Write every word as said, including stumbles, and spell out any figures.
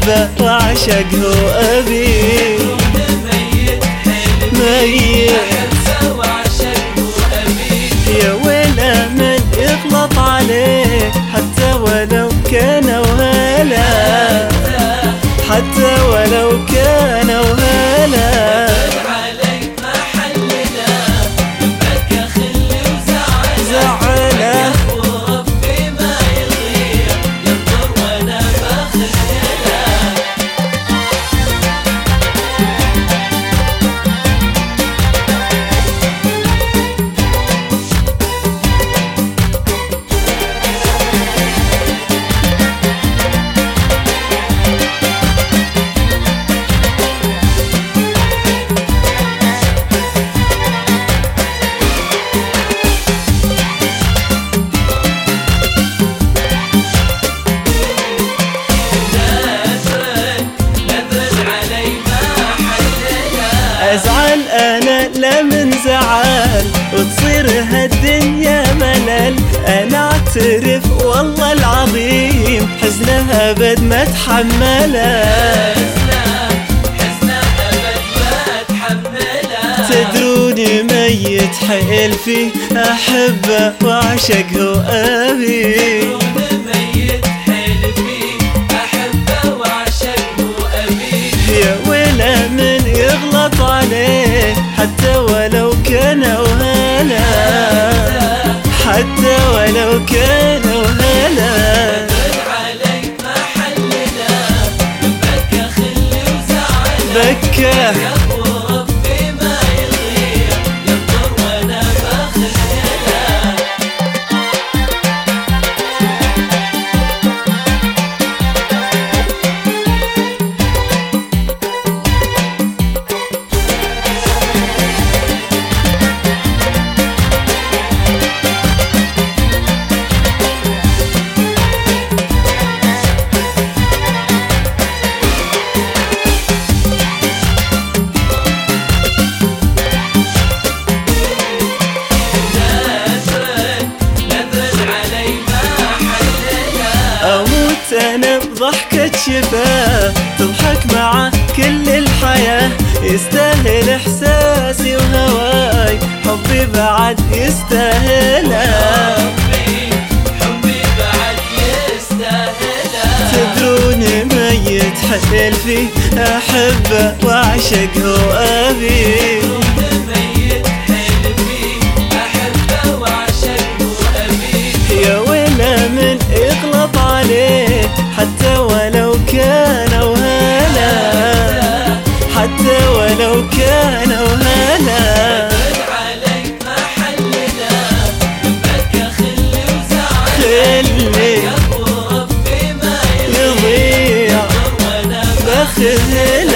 أحبه وأعشقه وأبيه ميت يا ويله من يغلط عليه حتى ولو كان وهلا حتى ولو كان وهلا أزعل أنا لا من زعل وتصير هالدنيا ملل، أنا أعترف والله العظيم حزنها أبد ما أتحمله تدروني ميت حيل فيه أحبه وأعشقه وأبيه يا ويله من يغلط عليه حتى ولو كان وهلا حتى ولو كان وهلا بكى أموت أنا بضحكة شفاه تضحك مع كل الحياة يستاهل إحساسي وهواي حبي بعد يستاهله حبي بعد يستاهله تدروني ميت حيل فيه أحبه وأعشقه وأبيه يا ويله من يغلط عليه حتى ولو كان وهلا حتى ولو كان وهلا خلي يضيع بخذله